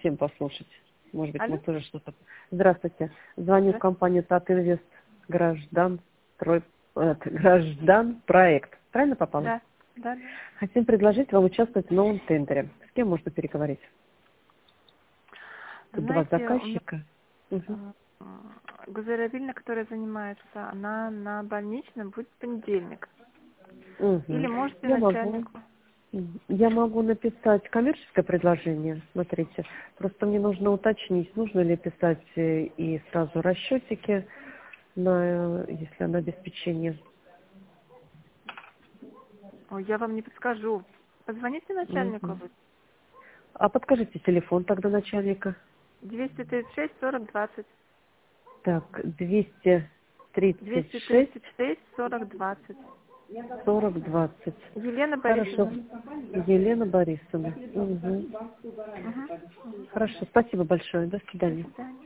всем послушать. Может быть, мы Алло? тоже что-то... Здравствуйте. Звоню в Здравствуйте. компанию Татинвест Граждан Проект. Правильно попала? Да, да, да. Хотим предложить вам участвовать в новом тендере. С кем можно переговорить? Тут два Знаете, у меня заказчика. Мгм. Гузеравильна, которая занимается, она на больничном будет в понедельник. Или Мгм. можете Я могу. начальнику. Я могу написать коммерческое предложение. Смотрите, просто мне нужно уточнить, нужно ли писать и сразу расчетики, если на обеспечение. Ой, я вам не подскажу. Позвоните начальнику. Мгм. А подскажите телефон тогда начальника. 236 40 20. Так, 236 236 40 20. 40 20. Елена Хорошо. Борисовна. Елена Борисовна. Угу. Угу. Хорошо, спасибо большое. До До свидания. свидания.